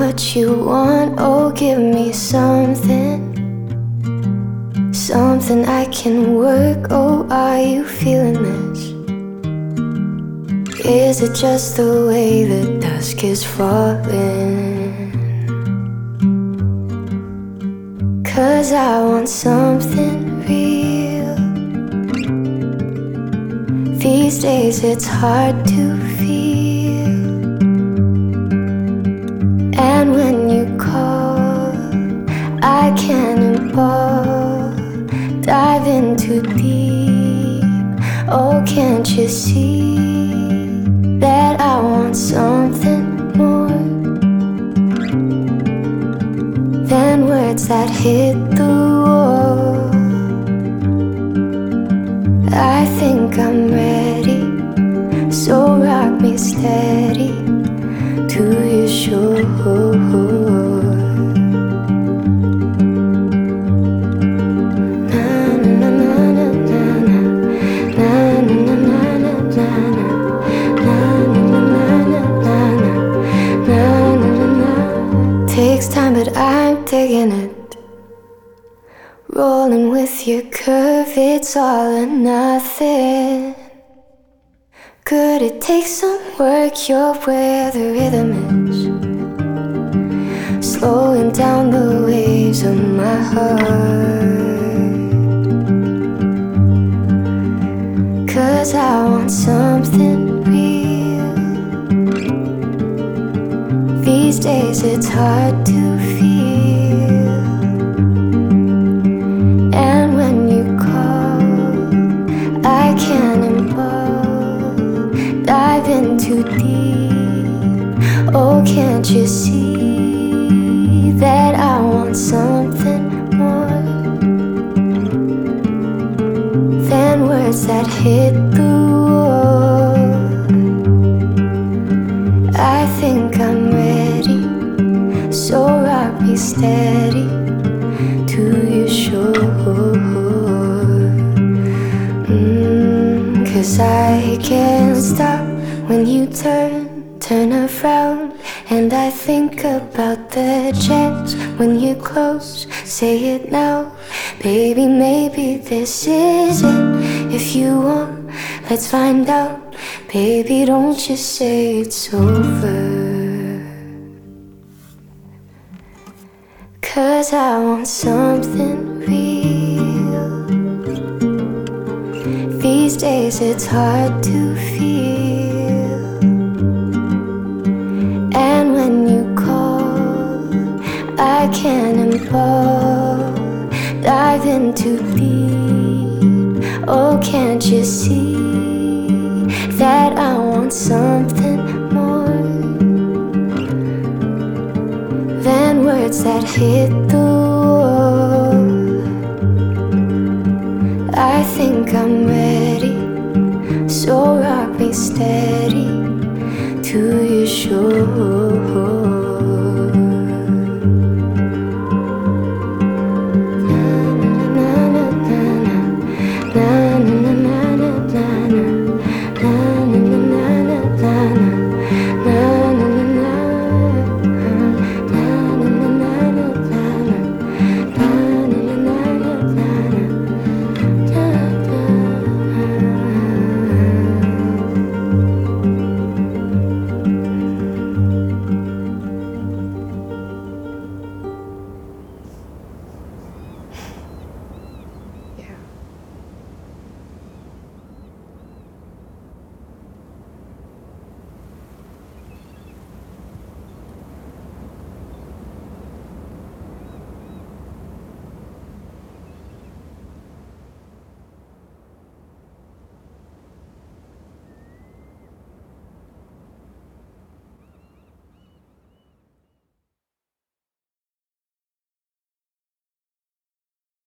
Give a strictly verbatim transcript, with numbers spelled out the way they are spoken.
what you want. Oh, give me something, something I can work. Oh, are you feeling this? Is it just the way the dusk is falling? 'Cause I want something real. These days it's hard to feel. And when you call, I can't ball, dive in too deep. Oh, can't you see that I want something more than words that hit the wall? I think I'm ready, so rock me steady to your shore. Takes time, but I'm digging it. Rolling with your curve, it's all or nothing. Could it take some work your way? The rhythm is slowing down the waves of my heart. 'Cause I want something real. These days it's hard to feel. And when you call, I cannonball, dive in too deep. Oh, can't you see that I want something more than words that hit the wall? I think I'm ready, so rock me steady to your shore. mm, 'Cause I can't stop when you turn, turn around. And I think about the chance when you're close. Say it now, baby, maybe this is it. If you want, let's find out. Baby, don't you say it's over. 'Cause I want something real. These days it's hard to feel. And when you call, I cannonball, dive in too deep. Oh, can't you see that I want something more than words that hit the wall? I think I'm ready, so rock me steady to your shore.